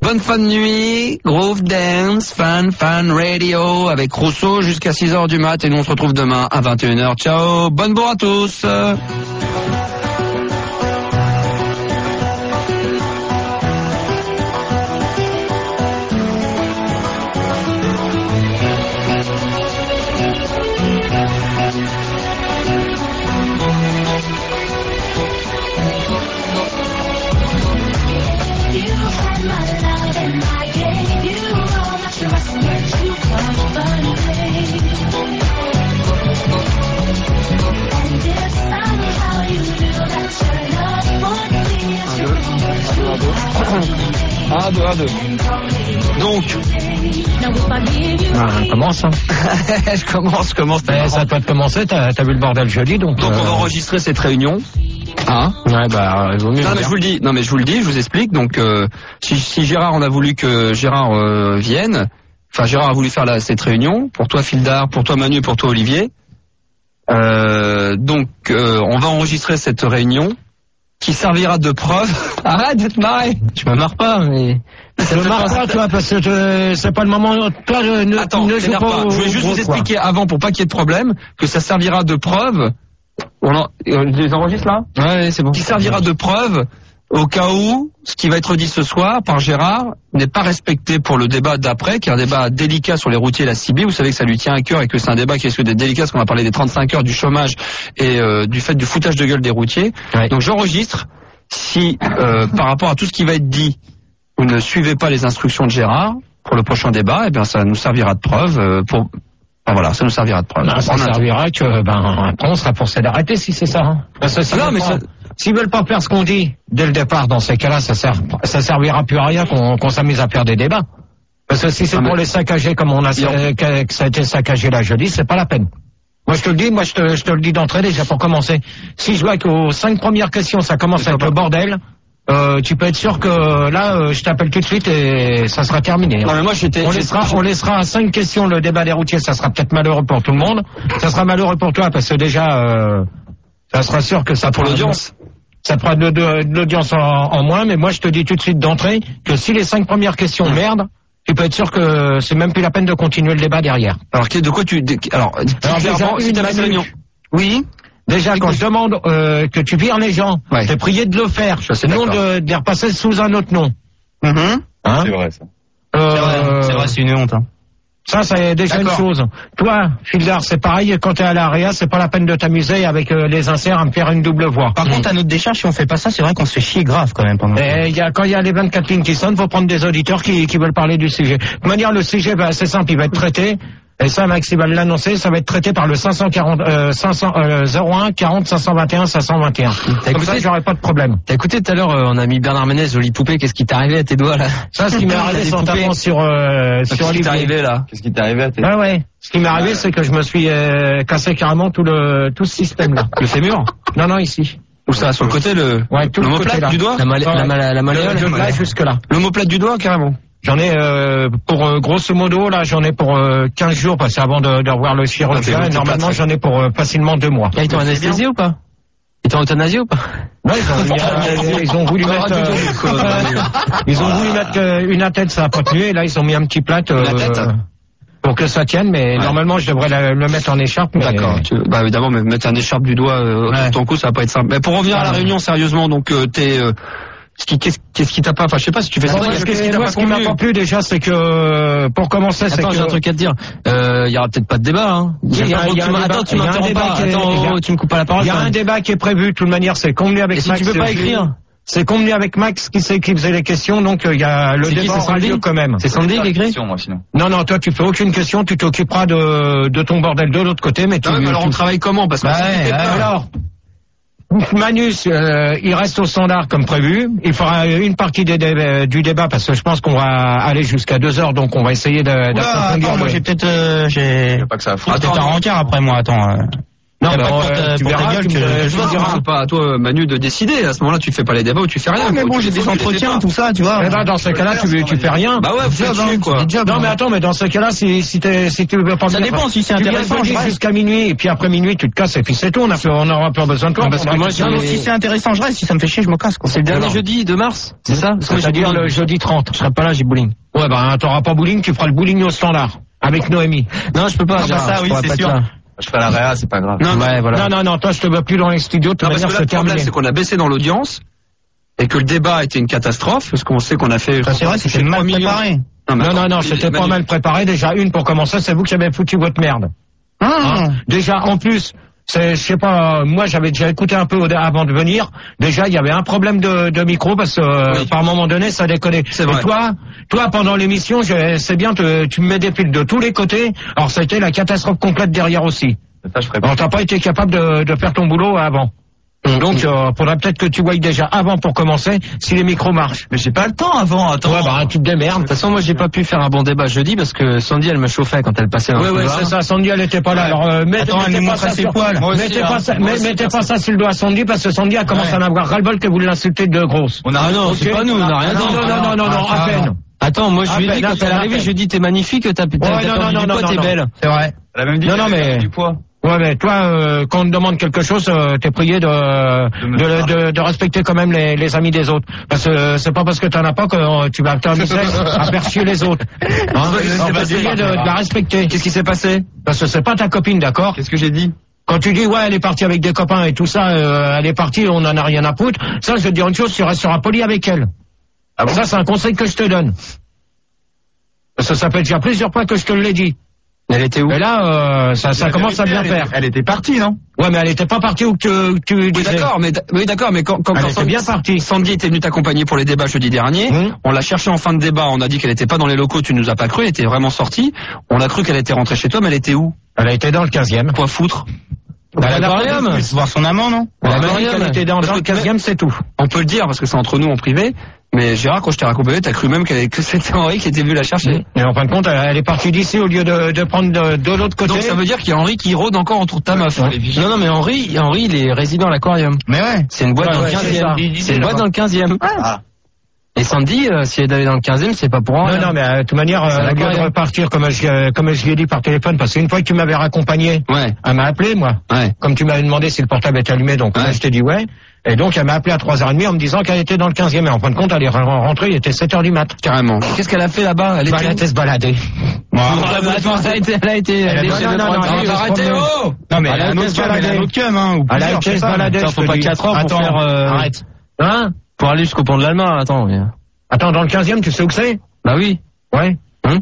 Bonne fin de nuit, Groove Dance, Fan Radio avec Rousseau jusqu'à 6h du mat et nous on se retrouve demain à 21h. Ciao, bonne bourre à tous. Un, deux. Donc, commence. Hein. Je commence. Ça doit commencer, t'as vu le bordel jeudi, donc on va enregistrer cette réunion. Hein? Ouais, il vaut mieux. Non, mais je vous le dis, je vous explique. Donc, si Gérard, on a voulu que Gérard vienne, enfin, Gérard a voulu faire cette réunion, pour toi, Fildar, pour toi, Manu, pour toi, Olivier. Donc, on va enregistrer cette réunion qui servira de preuve. Arrête de te marrer. Je me marre pas, mais... Je me marre pas, toi, parce que c'est pas le moment... Toi, Attends, ne joue pas. Je voulais juste vous expliquer avant, pour pas qu'il y ait de problème, que ça servira de preuve... Je les enregistre là ? Ouais, c'est bon. Qui servira de preuve au cas où ce qui va être dit ce soir par Gérard n'est pas respecté pour le débat d'après, qui est un débat délicat sur les routiers et la CIBI. Vous savez que ça lui tient à cœur et que c'est un débat qui risque d'être délicat, parce qu'on va parler des 35 heures, du chômage et du fait du foutage de gueule des routiers. Ouais. Donc j'enregistre. Si par rapport à tout ce qui va être dit, vous ne suivez pas les instructions de Gérard pour le prochain débat, eh bien ça nous servira de preuve pour... Enfin, voilà, ça nous servira de preuve. Non, ça servira que, après on sera forcé d'arrêter si c'est ça. Hein. Parce que s'ils veulent pas faire ce qu'on dit dès le départ, dans ces cas-là, ça servira plus à rien qu'on s'amuse à faire des débats. Parce que si c'est pour les saccager comme que ça a été saccagé là jeudi, c'est pas la peine. Moi je te le dis d'entrée déjà pour commencer. Si je vois qu'aux 5 premières questions ça commence à être le bordel, tu peux être sûr que là, je t'appelle tout de suite et ça sera terminé. Non, mais moi, on laissera à 5 questions le débat des routiers. Ça sera peut-être malheureux pour tout le monde. Ça sera malheureux pour toi parce que déjà, ça sera sûr que ça pour l'audience. Ça fera de l'audience en moins. Mais moi, je te dis tout de suite d'entrée que si les 5 premières questions merdent, tu peux être sûr que c'est même plus la peine de continuer le débat derrière. Alors, de quoi alors déjà, c'était la réunion. Oui. Déjà, quand je demande que tu vires les gens, t'es prié de le faire, non de les repasser sous un autre nom. Hein? C'est vrai, ça. C'est vrai, c'est une honte. Hein. Ça, c'est déjà une chose. Toi, Fildar, c'est pareil, quand t'es à l'AREA, c'est pas la peine de t'amuser avec les inserts à me faire une double voix. Par contre, à notre décharge, si on fait pas ça, c'est vrai qu'on se fait chier grave quand même. Quand il y a les 24 lignes qui sonnent, faut prendre des auditeurs qui veulent parler du sujet. De toute manière, le sujet, c'est simple, il va être traité. Et ça, Max, il va l'annoncer, ça va être traité par le 01 40 521 521. Comme ça, j'aurai pas de problème. T'as écouté tout à l'heure, on a mis Bernard Ménez, jolie poupée, qu'est-ce qui t'est arrivé à tes doigts, là? Ça, ce qui m'est arrivé, c'est en tapant sur qu'est-ce qui t'est arrivé, là? Qu'est-ce qui t'est arrivé à tes doigts? Ouais. Ce qui m'est arrivé, c'est que je me suis cassé carrément tout ce système-là. Le fémur? Non, ici. Où ça? Sur le côté, tout le côté, là. Du doigt? La malléole? Là, jusque là. L'omoplate du doigt, carrément. J'en ai pour grosso modo là, j'en ai pour 15 jours parce qu'avant de revoir le chirurgien, et normalement j'en ai pour facilement 2 mois. Ils t'ont anesthésié ou pas? Ils t'ont euthanasié ou pas? Ouais, ils ont voulu mettre une attelle, ça a pas tenu, et là ils ont mis un petit plâtre pour que ça tienne, mais normalement je devrais le mettre en écharpe. Mais... D'accord. Évidemment, mais mettre un écharpe du doigt sur ton cou, ça va pas être simple. Mais pour revenir à la réunion sérieusement, donc t'es qu'est-ce qui t'a pas, enfin je sais pas si tu fais ça. Ce qui m'a pas plu déjà, c'est que pour commencer, c'est que j'ai un truc à te dire. Il y aura peut-être pas de débat. Hein. Attends, tu m'interromps pas. Attends, tu me coupes pas la parole. Il y a un débat qui est prévu. De toute manière, c'est convenu avec Max. Si tu veux pas écrire. C'est convenu avec Max qui faisait les questions, donc il y a le débat aura lieu quand même. C'est Sandy qui écrit? Non, toi tu fais aucune question, tu t'occuperas de ton bordel de l'autre côté, mais alors on travaille comment? Parce que alors. Manus, il reste au standard comme prévu. Il fera une partie du débat parce que je pense qu'on va aller jusqu'à 2 heures, donc on va essayer d'approfondir. Attends, moi j'ai peut-être pas que ça. Peut-être un rencard après moi. Attends. Non, tu verras, tu me diras. C'est pas à toi, Manu, de décider. À ce moment-là, tu fais pas les débats ou tu fais rien. Mais bon, j'ai des entretiens, tout ça, tu vois. Eh ben, dans ce cas-là, tu fais rien. Bah ouais, fais quoi. Non, mais attends, mais dans ce cas-là, si tu veux pas. Ça dépend si c'est intéressant. Tu viens jusqu'à minuit, et puis après minuit, tu te casses, et puis c'est tout. On aura pas besoin de toi. Parce que moi, si c'est intéressant, je reste. Si ça me fait chier, je me casse, quoi. C'est le dernier jeudi de mars, c'est ça? C'est-à-dire le jeudi 30. Je serai pas là, j'ai bowling. Ouais, bah, t'auras pas bowling, tu feras le bowling au standard. Avec Noémie. Non, je peux pas. Ça, oui, c'est sûr. Je ferai la réa, c'est pas grave. Non, toi, je te veux plus dans les studios. Non, parce que là, le problème, c'est qu'on a baissé dans l'audience et que le débat était une catastrophe, parce qu'on sait qu'on a fait. C'est vrai, c'était mal préparé. Non, c'était pas mal préparé. Déjà, pour commencer, c'est vous qui avez foutu votre merde. Déjà, en plus, je sais pas, moi j'avais déjà écouté un peu avant de venir. Déjà, il y avait un problème de micro parce que par moment donné, ça déconnait. C'est vrai. Toi, pendant l'émission, c'est bien, tu me mets des piles de tous les côtés. Alors, ça a été la catastrophe complète derrière aussi. Ça, je ferai pas. Alors, t'as pas été capable de faire ton boulot avant. Donc, faudrait peut-être que tu voyes déjà avant pour commencer si les micros marchent. Mais j'ai pas le temps avant, attends. Ouais, bah, tu te démerdes. De toute façon, moi, j'ai pas pu faire un bon débat jeudi parce que Sandy, elle me chauffait quand elle passait dans le couloir. Ouais, c'est ça. Sandy, elle était pas là. Alors, mettez pas ça sur le doigt à Sandy parce que Sandy a commencé à en avoir ras-le-bol que vous l'insultez de grosse. Non, c'est pas nous, on a rien dit. Non, à peine. Attends, moi, je lui ai dit quand elle est arrivée, je lui ai dit, t'es magnifique, t'as perdu du poids, t'es belle. C'est vrai. Elle a même dit qu'elle avait du poids. Ouais, mais toi, quand on te demande quelque chose, t'es prié de respecter quand même les amis des autres. Parce que c'est pas parce que t'en as pas que tu vas t'amuser à faire chier les autres. On va essayer de la respecter. Qu'est-ce qui s'est passé? Parce que c'est pas ta copine, d'accord? Qu'est-ce que j'ai dit? Quand tu dis, ouais, elle est partie avec des copains et tout ça, elle est partie, on en a rien à foutre. Ça, je vais te dire une chose, tu resteras poli avec elle. Ah bon? Ça, c'est un conseil que je te donne. Parce que ça fait déjà plusieurs fois que je te l'ai dit. Elle était où? Et là, ça commence à bien faire. Elle était partie, non? Ouais, mais elle était pas partie où tu disais. Oui, d'accord, mais quand elle était bien partie. Sandy était venue t'accompagner pour les débats jeudi dernier, on l'a cherchée en fin de débat, on a dit qu'elle était pas dans les locaux, tu nous as pas cru, elle était vraiment sortie. On a cru qu'elle était rentrée chez toi, mais elle était où? Elle a été dans le 15e. Quoi foutre? À l'aquarium. Voir son amant, non? Elle était dans le 15e, c'est tout. On peut le dire parce que c'est entre nous en privé. Mais Gérard, quand je t'ai raccompagné, t'as cru même que c'était Henri qui était venu la chercher. Et en fin de compte, elle est partie d'ici au lieu de prendre de l'autre côté. Donc ça veut dire qu'il y a Henri qui rôde encore autour de ta meuf. Non, mais Henri, il est résident à l'aquarium. Mais ouais. C'est une boîte dans le 15e. C'est une boîte dans le 15e. Et Sandy, si elle est d'aller dans le 15e, c'est pas pour Henri. Non, mais de toute manière, elle vient de repartir comme je lui ai dit par téléphone, parce qu'une fois que tu m'avais raccompagné, elle m'a appelé, moi. Ouais. Comme tu m'avais demandé si le portable était allumé, donc moi je t'ai dit ouais. Et donc elle m'a appelé à 3h30 en me disant qu'elle était dans le 15e. Et en fin de compte, elle est rentrée, il était 7h du mat. Carrément. Qu'est-ce qu'elle a fait là-bas? Elle était se balader. Elle a été arrêtez, oh! Non, mais elle a un autre cum, hein. Elle a été se balader. Faut pas 4 heures pour faire, arrête. Hein? Pour aller jusqu'au pont de l'Alma, Attends, dans le 15e, tu sais où que c'est? Bah oui. Ouais.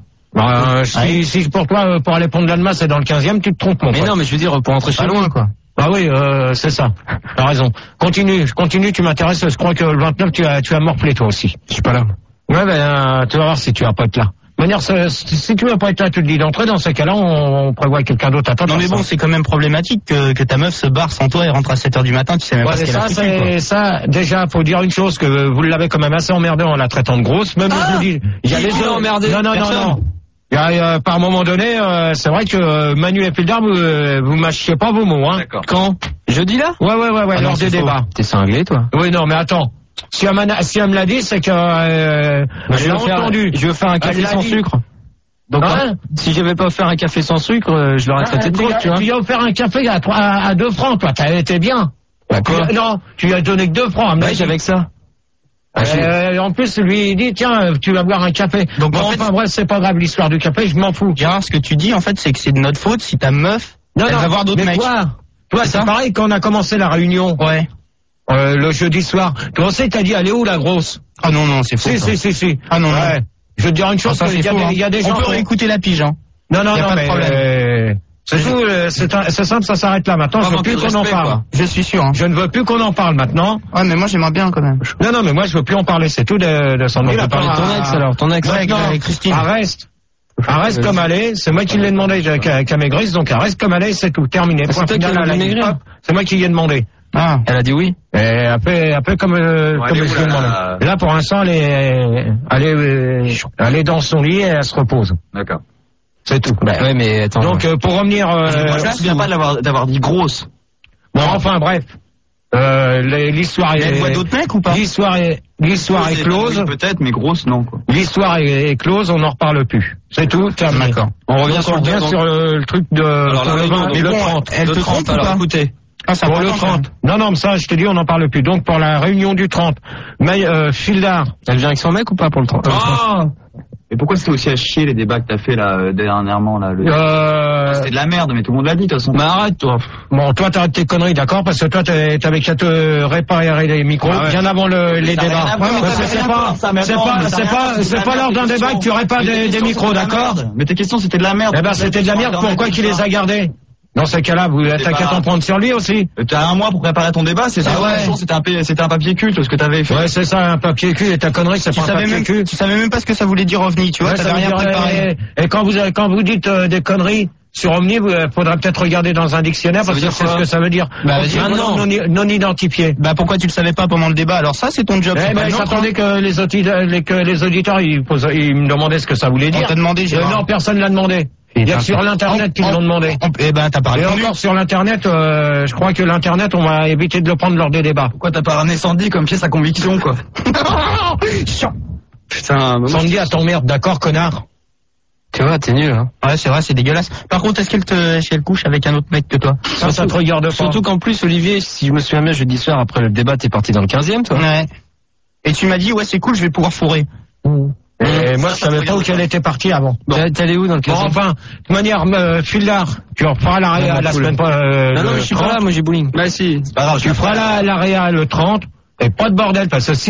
Si pour toi, pour aller au pont de l'Alma, c'est dans le 15e, tu te trompes, mon pote. Mais non, mais je veux dire, pour rentrer chez loin, quoi. Bah oui, c'est ça. T'as raison. Continue, tu m'intéresses. Je crois que le 29, tu as morflé toi aussi. Je suis pas là. Ouais, tu vas voir si tu vas pas être là. De manière, si tu vas pas être là, tu le dis d'entrée. Dans ces cas-là, on prévoit quelqu'un d'autre à t'attendre. Non mais bon, c'est quand même problématique que ta meuf se barre sans toi et rentre à 7h du matin. Tu sais même pas ce qu'elle a fait. Ça, déjà, faut dire une chose que vous l'avez quand même assez emmerdé en la traitant de grosse. Même je vous dis, il y a les deux emmerdés. Non. Par moment donné, c'est vrai que Manu et Pildar, vous mâchiez pas vos mots, hein. D'accord. Quand? Jeudi là? Ouais, lors des débats. T'es cinglé, toi? Oui, non, mais attends. Si elle me l'a dit, c'est que je veux faire un café sans sucre. Donc, si j'avais pas offert un café sans sucre, je l'aurais traité de drôle, tu vois. Tu lui as offert un café à 2 francs, toi. T'as été bien. D'accord. Non, tu lui as donné que 2 francs. Ouais, avec ça. En plus, lui, il dit, tiens, tu vas boire un café. Donc, enfin, bref, c'est pas grave, l'histoire du café, je m'en fous. Gérard, ce que tu dis, en fait, c'est que c'est de notre faute si ta meuf, elle va voir d'autres mecs. Toi, c'est pareil quand on a commencé la réunion. Ouais. Le jeudi soir. Toi aussi, t'as dit, elle est où, la grosse? Ah non, c'est faux. Si. Ah non, ouais. Je veux te dire une chose, il y a des gens. On peut réécouter la pige, hein. Non, mais c'est tout, c'est simple, ça s'arrête là. Maintenant, je veux plus qu'on en parle. Je suis sûr, hein. Je ne veux plus qu'on en parle maintenant. Ouais, mais moi, j'aimerais bien, quand même. Non, mais moi, je veux plus en parler, c'est tout de son. On peut parler de ton ex, alors, ton ex. Ouais, avec Christine. Reste comme elle est, c'est moi qui l'ai demandé qu'elle maigrisse, donc elle reste comme elle est, c'est tout, terminé. C'est moi qui l'ai demandé. Ah. Elle a dit oui. Et un peu comme je l'ai demandé. Là, pour l'instant, elle est dans son lit et elle se repose. D'accord. C'est tout. Bah ouais, mais attends. Donc pour revenir... je me souviens pas d'avoir dit grosse. Bon, enfin bref. L'histoire est... Elle voit d'autres mecs ou pas? L'histoire est close. Peut-être, mais grosse, non, quoi. L'histoire est close, on n'en reparle plus. C'est tout, terminé. D'accord. On revient sur le truc de... Alors, le 30. Elle te trompe, alors écoutez. Pour le 30. Non, mais ça, je te dis, on n'en parle plus. Donc, pour la réunion du 30, Fildar. Elle vient avec son mec ou pas pour le 30? Mais pourquoi c'était aussi à chier les débats que t'as fait là dernièrement là C'était de la merde, mais tout le monde l'a dit de toute façon. Mais arrête toi. Bon, toi t'arrêtes tes conneries, d'accord? Parce que toi t'avais qu'à te réparer les micros bien avant les débats. C'est pas lors d'un débat que tu répares des micros, d'accord? Mais tes questions c'était de la merde. Eh ben c'était de la merde. Pourquoi qu'il les a gardés? Dans ces cas-là, t'as qu'à t'en prendre sur lui aussi. T'as un mois pour préparer ton débat, c'était un papier culte ce que t'avais fait. Ouais, c'est ça, un papier cul, et ta connerie, c'est pas un papier cul. Tu savais même pas ce que ça voulait dire OVNI, tu vois, t'avais rien préparé. Et quand vous dites des conneries sur OVNI, il faudra peut-être regarder dans un dictionnaire parce que c'est ce que ça veut dire. Bah, non identifié. Bah pourquoi tu le savais pas pendant le débat? Alors ça, c'est ton job. J'attendais que les auditeurs ils me demandaient ce que ça voulait dire. On t'a demandé, non, personne l'a demandé. Il y a sur l'internet qu'ils l'ont demandé. Eh ben t'as pas répondu. Et encore sur l'internet, je crois que l'internet on va éviter de le prendre lors des débats. Pourquoi t'as pas ramené Sandy comme pièce à conviction quoi? Putain, Sandy à ton merde, d'accord connard? Tu vois, t'es nul, hein. Ouais, c'est vrai, c'est dégueulasse. Par contre, est-ce qu'elle couche avec un autre mec que toi? Ça te regarde pas. Surtout qu'en plus, Olivier, si je me souviens bien, jeudi soir après le débat, t'es parti dans le 15e, toi. Ouais. Et tu m'as dit, ouais, c'est cool, je vais pouvoir fourrer. Et moi, je savais pas où qu'elle était partie avant. Bon. T'es allé où dans le 15e? Bon, enfin, de manière, Fildar, tu referas la semaine prochaine. Non, mais je suis pas là, moi j'ai bowling. Bah si. C'est pas grave, tu feras la réa le 30. Et pas de bordel, parce que si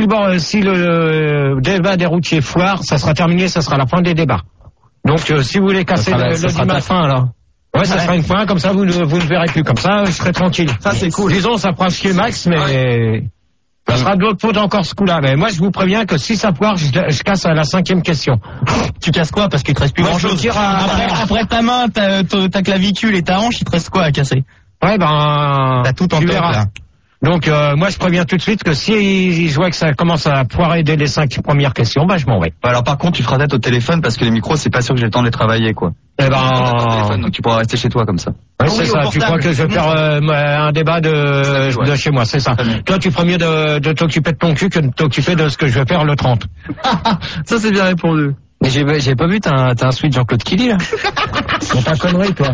le débat des routiers foire, ça sera terminé, ça sera la fin des débats. Donc, si vous voulez casser le dimanche. Fin, alors. Ouais, ça sera une fin, comme ça, vous ne verrez plus. Comme ça, je serai tranquille. Ça, c'est cool. Disons, ça fera chier Max, mais ça sera de l'autre faute encore ce coup-là. Mais moi, je vous préviens que si ça foire, je casse à la 5e question. Tu casses quoi? Parce qu'il te reste plus grand chose. Après ta main, ta clavicule et ta hanche, il te reste quoi à casser? Ouais, t'as tout en tête, là. Donc, moi, je préviens tout de suite que si je vois que ça commence à foirer dès les 5 premières questions, je m'en vais. Alors, par contre, tu feras tête au téléphone parce que les micros, c'est pas sûr que j'ai le temps de les travailler, quoi. Donc, tu pourras rester chez toi comme ça. Ouais, c'est ça. Tu crois que je vais faire un débat de chez moi, c'est ça. Toi, tu ferais mieux de t'occuper de ton cul que de t'occuper de ce que je vais faire le 30. Ça, c'est bien répondu. Mais j'ai pas vu, t'as un suite Jean-Claude Killy, là. C'est ta connerie, toi.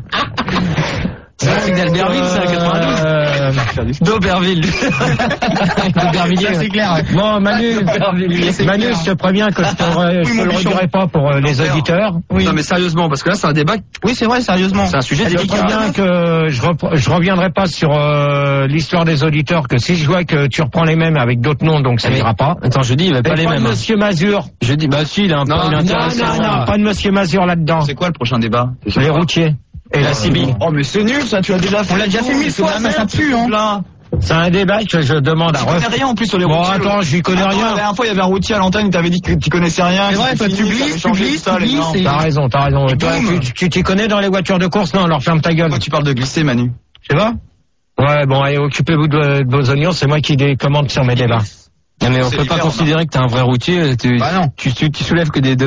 C'est un truc d'Albertville, ça, 92. D'Auberville. D'Aubervilliers, c'est clair. Ouais. Bon, Manu, je te préviens que je te le redirai pas pour les auditeurs. Oui. Non, mais sérieusement, parce que là, c'est un débat. Oui, c'est vrai, sérieusement. C'est un sujet délicat. Je te préviens que je reviendrai pas sur l'histoire des auditeurs, que si je vois que tu reprends les mêmes avec d'autres noms, donc ça ira pas. Attends, je dis, il va pas les mêmes. Monsieur Mazur. Je dis, bah si, il a un peu intéressant. Non, pas de Monsieur Mazur là-dedans. C'est quoi le prochain débat? Les routiers. Et la CIBI. Oh, mais c'est nul, ça, tu as déjà fait. On l'a déjà fait 1000 fois, ça pue, hein. C'est un débat que je demande à refaire. Tu connais rien en plus sur les routiers. Bon, attends, je lui connais rien. La dernière fois, il y avait un routier à l'antenne, il t'avait dit que tu connaissais rien. C'est vrai, toi, tu glisses. T'as raison. Toi, tu t'y connais dans les voitures de course? Non, alors ferme ta gueule. Pourquoi tu parles de glisser, Manu? Je sais pas. Ouais, bon, allez, occupez-vous de vos oignons, c'est moi qui commande sur mes débats. Non, mais on peut pas considérer que t'es un vrai routier. Bah non. Tu soulèves que des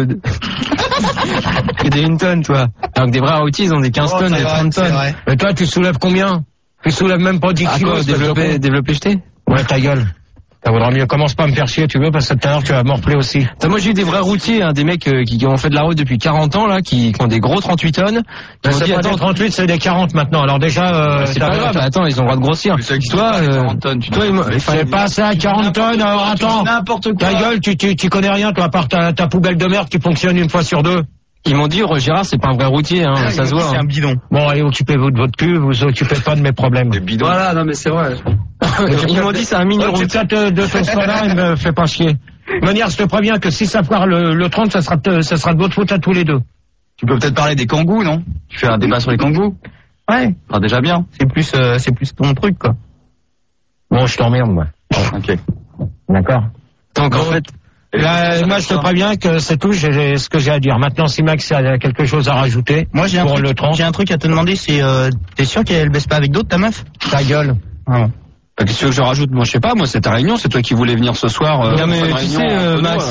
que des 1 tonne, toi. Alors que des vrais routiers, ils ont des 15 tonnes, des 30 tonnes. Mais toi, tu soulèves combien? Tu soulèves même pas 10 kilos. Développer jeté? Ouais, ta gueule. Ça vaudra mieux. Commence pas à me faire chier, tu veux, parce que tout à l'heure, tu vas morfler aussi. Moi, j'ai eu des vrais routiers, hein, des mecs qui ont fait de la route depuis 40 ans, là, qui ont des gros 38 tonnes. C'est pas des 38, c'est des 40 maintenant. Alors déjà, c'est pas grave, attends, ils ont le droit de grossir. Toi, c'est pas ça, 40 tonnes, alors attends. N'importe quoi. Ta gueule, tu connais rien, toi, à part ta poubelle de merde qui fonctionne une fois sur deux. Ils m'ont dit, Gérard, c'est pas un vrai routier, hein, ça se voit. C'est un bidon. Bon, allez, occupez-vous de votre cul, vous occupez pas de mes problèmes. Des bidons. Voilà, non, mais c'est vrai. Ils m'ont dit, c'est un mini routier. Occupe-toi de ton soir-là et me fais pas chier. De manière, je te préviens que si ça foire le 30, ça sera de votre faute à tous les deux. Tu peux peut-être parler des kangous, non? Tu fais un débat sur les kangous? Ouais. Ah, déjà bien. C'est plus ton truc, quoi. Bon, je t'emmerde, moi. Ok. D'accord. Donc, en fait, moi, je te préviens que c'est tout, j'ai ce que j'ai à dire. Maintenant, si Max a quelque chose à rajouter, moi, j'ai un truc à te demander, c'est, t'es sûr qu'elle baisse pas avec d'autres, ta meuf? Ta gueule. Ah. Qu'est-ce que je rajoute? Moi, je sais pas, moi, c'est ta réunion, c'est toi qui voulais venir ce soir. Non, mais tu sais, Max, à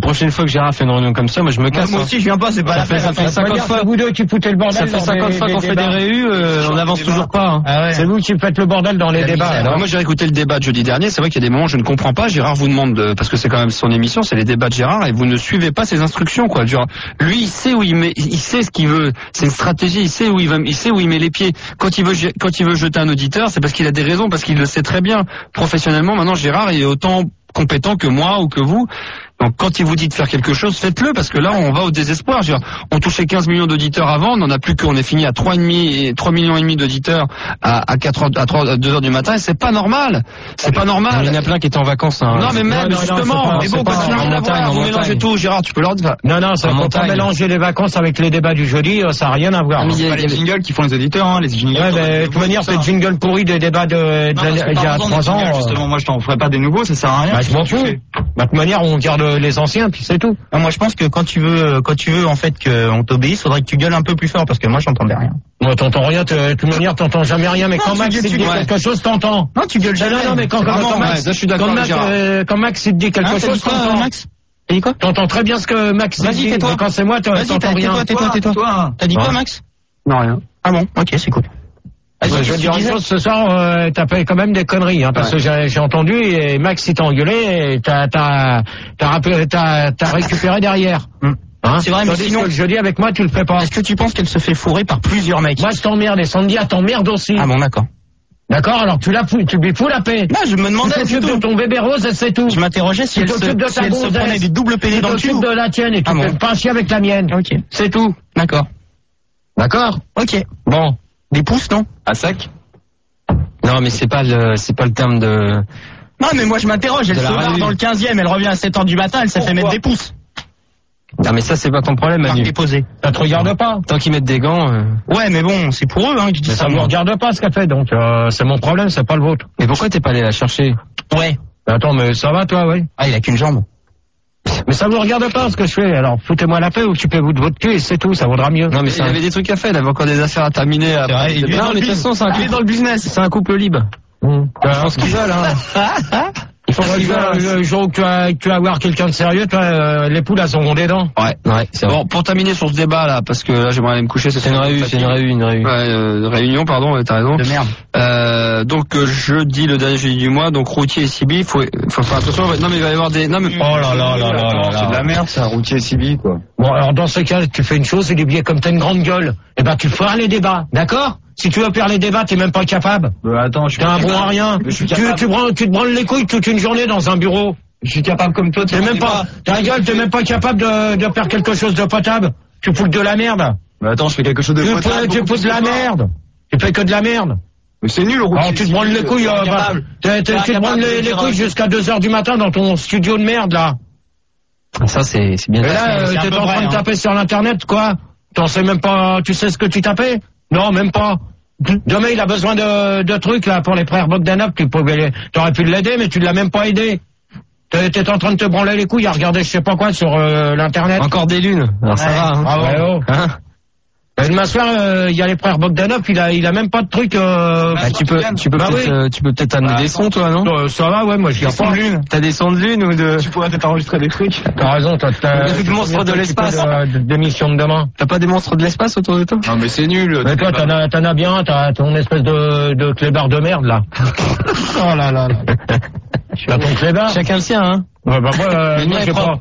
prochaine fois que Gérard fait une réunion comme ça, moi je me casse. Moi aussi je viens pas, c'est pas la peine. Ça fait 50 fois vous deux qui foutez le bordel. Ça fait 50 fois qu'on fait des réus, on n'avance toujours pas. C'est vous qui faites le bordel dans les débats. Alors moi j'ai écouté le débat de jeudi dernier, c'est vrai qu'il y a des moments où je ne comprends pas. Gérard vous demande, parce que c'est quand même son émission, c'est les débats de Gérard, et vous ne suivez pas ses instructions, quoi. Genre, lui il sait où il met, il sait ce qu'il veut, c'est une stratégie, il sait où il met les pieds. Quand il veut jeter un auditeur, c'est parce qu'il a des raisons, parce qu'il le sait très bien. Professionnellement, maintenant Gérard il est autant compétent que moi ou que vous. Donc quand il vous dit de faire quelque chose, faites-le, parce que là on va au désespoir. Je veux dire, on touchait 15 millions d'auditeurs avant, on n'en a plus qu'on est fini à 3 millions et demi d'auditeurs à 2 heures du matin, et c'est pas normal. C'est pas normal. Il y en a plein qui étaient en vacances. Hein. Non mais même justement, mais bon, parce que rien à voir, vous mélangez tout, Gérard, tu peux leur dire. Non, ça faut pas mélanger les vacances avec les débats du jeudi, ça n'a rien à voir. Il y a les jingles qui font les auditeurs, hein, les jingles. Ouais, mais de toute manière, c'est le jingle pourri des débats il y a 3 ans. Justement, moi je t'en ferai pas des nouveaux, ça sert à rien. Bah, je m'en fous. De toute manière, on garde les anciens, puis c'est tout. Moi je pense que quand tu veux en fait qu'on t'obéisse, faudrait que tu gueules un peu plus fort, parce que moi j'entendais rien. Moi t'entends rien, de toute manière t'entends jamais rien, mais quand Max il te dit quelque chose t'entends. Non, tu gueules jamais. Non, mais quand Max, je suis d'accord avec Gérard. Quand Max il te dit quelque chose t'entends. Max, t'as dit quoi? T'entends très bien ce que Max dit. Vas-y, tais-toi. Quand c'est moi, t'entends rien. Tais-toi. T'as dit quoi, Max? Non, rien. Ah bon, ok, c'est cool. Je veux dire une chose, ce soir, t'as fait quand même des conneries, hein, parce que j'ai entendu, et Max il t'a engueulé, et t'as récupéré derrière. Hein, c'est vrai, mais tandis sinon, que le jeudi avec moi, tu le fais pas. Est-ce que tu penses qu'elle se fait fourrer par plusieurs mecs? Moi, je t'emmerde, et Sandia t'emmerde aussi. Ah bon, d'accord. D'accord, alors tu lui fous la paix. Non, je me demandais. Tu t'occupes de ton bébé rose, c'est tout. Je m'interrogeais si elle se prenait des doubles PD dans le cul. Tu t'occupes de la tienne, et tu fais pas chier avec la mienne. Ok. C'est tout. D'accord. Ok. Bon. Des pouces, non? À sec? Non, mais c'est pas le terme de... Non, mais moi je m'interroge, elle se barre dans le 15e, elle revient à 7h du matin, elle s'est fait mettre des pouces. Non, mais ça c'est pas ton problème, Manu. Ça te regarde pas. Tant qu'ils mettent des gants... Ouais, mais bon, c'est pour eux, hein, que je dis mais ça. Ça me regarde pas ce qu'elle fait, donc c'est mon problème, c'est pas le vôtre. Mais pourquoi t'es pas allé la chercher? Ouais. Mais attends, mais ça va toi, ouais? Ah, il a qu'une jambe. Mais ça vous regarde pas ce que je fais, alors foutez-moi la paix, occupez-vous de votre cul et c'est tout, ça vaudra mieux. Non mais il y avait des trucs à faire, il avait encore des affaires à terminer. Non, mais de toute façon, c'est dans le business. C'est un couple libre. Je pense qu'ils veulent, hein. Il faut le jour où tu vas voir quelqu'un de sérieux, toi, les poules, elles sont rondées dents. Ouais, c'est bon, pour terminer sur ce débat là, parce que là j'aimerais aller me coucher, c'est une réunion, pardon, t'as raison. De merde. Donc jeudi, le dernier jeudi du mois, donc routier et Sibi, faut faire attention. Non mais il va y avoir des... Non mais... Oh là, c'est de la merde ça, routier et Sibi quoi. Bon alors dans ce cas, tu fais une chose, c'est oublier comme t'as une grande gueule, et ben tu feras les débats, d'accord? Si tu veux faire les débats, t'es même pas capable. Attends, je suis t'es un bon à rien. Tu te branles les couilles toute une journée dans un bureau. Je suis capable comme toi. T'es même pas. Ta gueule, t'es même pas capable de faire quelque chose de potable. Tu fous que de la merde. Mais attends, je fais quelque chose de potable. Tu fous de la merde. Tu fais que de la merde. Mais c'est nul, routier. Alors tu te branles les couilles. Tu te branles les couilles jusqu'à 2h du matin dans ton studio de merde là. Ça c'est bien. Et là, t'es en train de taper sur l'internet quoi. T'en sais même pas. Tu sais ce que tu tapais? Non, même pas. Demain, il a besoin de trucs, là, pour les frères Bogdanov. T'aurais pu l'aider, mais tu l'as même pas aidé. T'es en train de te branler les couilles à regarder je sais pas quoi sur l'internet. Encore des lunes. Alors ça va, hein. Bravo. Ouais, hein demain soir, il y a les frères Bogdanov, il a même pas de trucs. Tu peux peut-être amener des sons, toi, non? Ça va, ouais, moi j'y ai pas. T'as des sons de lune ou de... Tu pourrais peut-être enregistrer des trucs. T'as raison, t'as des monstres de l'espace. D'émission de demain. T'as pas des monstres de l'espace autour de toi? Non, mais c'est nul. Mais toi, t'en as bien, t'as ton espèce de clébard de merde, là. Oh là là. T'as ton clébard. Chacun le sien, hein. Ouais, bah moi j'ai pas.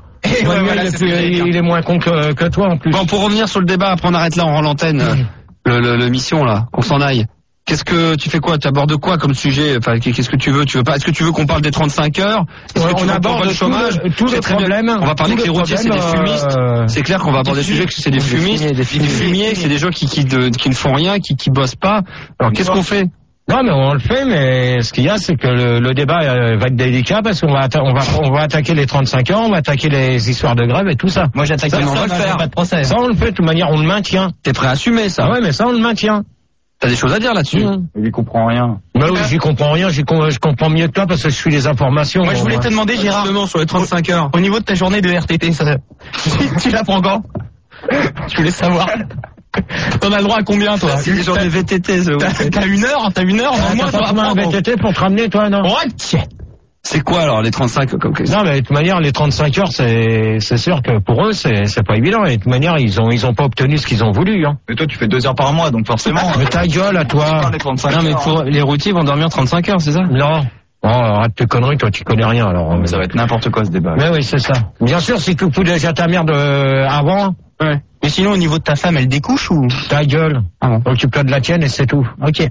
Il est moins con que toi en plus. Bon, pour revenir sur le débat, après on arrête là, on rend l'antenne, le mission là, qu'on s'en aille. Qu'est-ce que tu fais quoi? Tu abordes quoi comme sujet? Enfin, qu'est-ce que tu veux? Tu veux pas? Est-ce que tu veux qu'on parle des 35 heures? Est-ce que tu on aborde le chômage? tous les problèmes. On va parler que les routiers c'est des fumistes. C'est clair qu'on va aborder des sujets que c'est des fumistes, des fumiers, que c'est des gens qui ne font rien, qui bossent pas. Alors qu'est-ce qu'on fait? Non, mais on le fait, mais ce qu'il y a, c'est que le débat va être délicat parce qu'on va attaquer les 35 heures, on va attaquer les histoires de grève et tout ça. Moi, j'attaque on va le faire. Pas de procès. Ça, on le fait, de toute manière, on le maintient. T'es prêt à assumer ça? Ah ouais, mais ça, on le maintient. T'as des choses à dire là-dessus? Il y comprend rien. Bah oui, j'y comprends rien, je comprends mieux que toi parce que je suis les informations. Moi, je voulais te demander, Gérard, sur les 35 heures. Au niveau de ta journée de RTT, ça, tu la prends quand? Je voulais savoir. T'en as le droit à combien, toi? C'est des journées VTT, T'as une heure, dans le mois, t'as pas un VTT pour te ramener, toi, non? Ok. C'est quoi alors les 35 comme question? Non, mais de toute manière, les 35 heures, c'est sûr que pour eux, c'est pas évident. Et de toute manière, ils ont pas obtenu ce qu'ils ont voulu, hein. Mais toi, tu fais 2 heures par mois, donc forcément. Mais ta gueule à toi. Les 35 Non, mais heures, pour les routiers vont dormir 35 heures, c'est ça? Non. Oh, arrête tes conneries, toi, tu connais rien, alors. Mais ça va être n'importe quoi, ce débat. Mais oui, c'est ça. Bien sûr, si tu fous déjà ta merde avant. Ouais. Mais sinon, au niveau de ta femme, elle découche ou? Ta gueule. Ah bon. Occupe-toi de la tienne et c'est tout. Ok.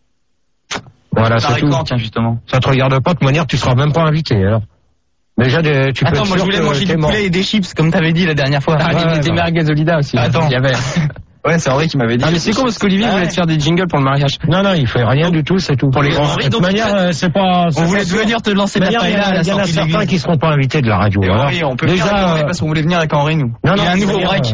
Voilà, c'est tout. Quand, tiens, justement. Ça te regarde pas, de toute manière, tu seras même pas invité, alors. Déjà, tu peux Attends, être moi je sûr voulais que manger t'es du mort. poulet et des chips, comme t'avais dit la dernière fois. Ah, Ouais, des bah. merguez Olida aussi. Attends. Il y avait. Ouais, c'est Henri qui m'avait dit. Ah, mais c'est con parce qu'Olivier voulait te faire des jingles pour le mariage. Non, il fait rien du tout, c'est tout. Pour les grands. De toute manière, c'est pas... On voulait venir te lancer De de toute la manière, paella à la il y en a sortie de certains l'église. qui seront pas invités de la radio. Et alors. Henri, on peut venir avec Déjà, Henri parce qu'on voulait venir avec Henri, nous. non, Il y a un nouveau break.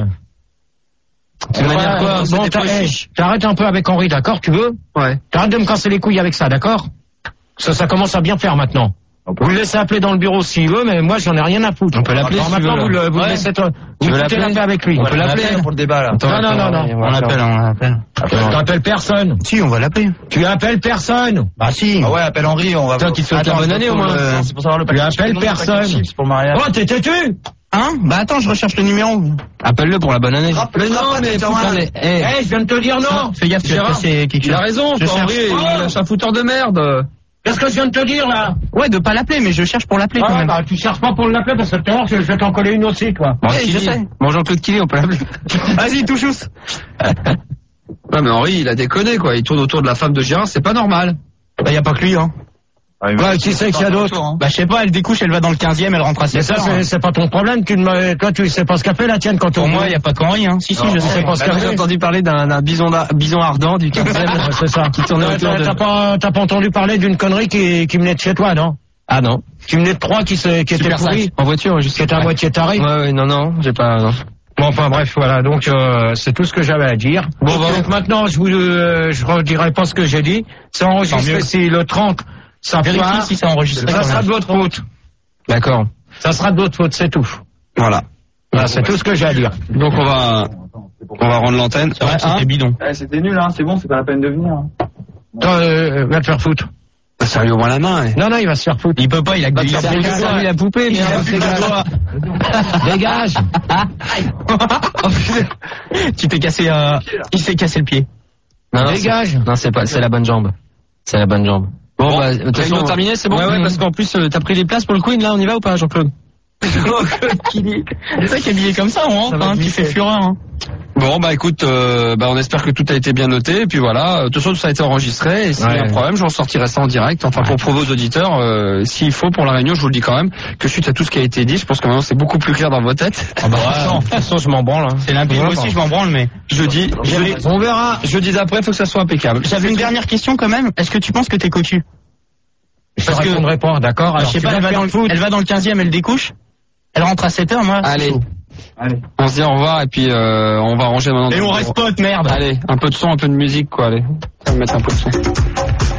De manière quoi, bon, t'arrêtes un peu avec Henri, d'accord, tu veux? Ouais. T'arrêtes de me casser les couilles avec ça, d'accord? Ça commence à bien faire maintenant. Vous le laissez appeler dans le bureau s'il veut, mais moi j'en ai rien à foutre. On peut l'appeler Alors si tu maintenant veux, vous le Ouais. laissez, vous veux foutez l'appeler la paix avec lui. On peut l'appeler pour le débat, là. Non. On l'appelle. T'appelles personne. Si, on va l'appeler. Tu appelles personne. Bah si. Ah ouais, appelle Henri, on va. Toi qui te souhaite la bonne année, au moins. C'est pour savoir le Tu paquet de appelles chips, personne. le paquet de chips pour le mariage. Oh, t'es têtu. Hein? Bah attends, je recherche le numéro. Appelle-le pour la bonne année. Mais non, mais Eh, je viens de te dire non. Fais gaffe, tu vas Gérard, passer quelque chose. il a raison, Je Henri, cherche. il lâche un fouteur de merde. Qu'est-ce que je viens de te dire là? Ouais, de pas l'appeler, mais je cherche pour l'appeler quand Ah, même. bah, tu cherches pas pour l'appeler parce que tout à l'heure je vais t'en coller une aussi, toi. Bon, Ouais, je sais. Bon, Jean-Claude Killy, on peut l'appeler. Vas-y, touchous. Ouais, mais Henri, il a déconné, quoi. Il tourne autour de la femme de Gérard, c'est pas normal. Bah y a pas que lui, hein. Ouais, qui c'est qu'il y a d'autres? Bah je sais pas, elle découche, elle va dans le 15e, elle rentre à Mais 7 ça, heures. c'est pas ton problème. Toi, tu sais pas ce qu'a fait la tienne quand on. Pour moi, y a pas qu'Henri, hein. Si, Non, je on sais. sait pas ce qu'a J'ai fait. entendu parler d'un bison ardent du 15e. Ouais, c'est ça. Qui tournait autour de... T'as pas entendu parler d'une connerie qui venait de chez toi, non? Ah non. Qui venait de Troyes, qui était Super pourri, sac. En voiture, juste. qui était à moitié taré. Ouais, non, j'ai pas... Non. Bon, enfin bref, voilà. Donc c'est tout ce que j'avais à dire. Bon, Donc maintenant, je redirai pas ce que j'ai dit. C'est Tant enregistré mieux. si le 30, ça Vérifie foire. si ça enregistre. Ça sera de votre faute. D'accord. Ça sera de votre faute, c'est tout. Voilà. Voilà, c'est tout ce que j'ai à dire. Donc on va rendre l'antenne. C'est vrai que c'était bidon. C'était nul, hein, c'est bon, c'est pas la peine de venir. Toi, va te faire foutre. Ça lui au moins la main. Non, il va se faire foutre. Il peut pas, il a que faire des foutre. la poupée, Il a merde. plus que toi. Dégage. Tu t'es cassé, il s'est cassé le pied. Non, Dégage. Non, c'est la bonne jambe. C'est la bonne jambe. Bon, bah, de toute façon, terminé, c'est bon. Ouais, parce qu'en plus, t'as pris les places pour le Queen, là, on y va ou pas, Jean-Claude? C'est vrai qu'habillé comme ça, on rentre, hein, tu fais fureur, hein. Bon, bah écoute, on espère que tout a été bien noté. Et puis voilà, de toute façon, tout ça a été enregistré. Et s'il y a un problème, je ressortirai ça en direct. Enfin, pour vos auditeurs, s'il faut pour la réunion, je vous le dis quand même, que suite à tout ce qui a été dit, je pense que maintenant c'est beaucoup plus clair dans vos têtes. Ah bah, de toute façon, je m'en branle, hein. C'est limpide, moi aussi, je m'en branle, mais. Jeudi, On verra. jeudi d'après, faut que ça soit impeccable. J'avais une dernière question quand même. Est-ce que tu penses que t'es cocu? Je te Parce que- répondrai pas, d'accord? Je Alors, sais tu pas, vas elle te faire foutre. va dans le 15e, elle découche. Elle rentre à 7 heures, moi. Allez, Allez. on se dit au revoir et puis on va ranger maintenant. Et on reste potes, merde. Allez, un peu de son, un peu de musique, quoi. Allez, on va mettre un peu de son.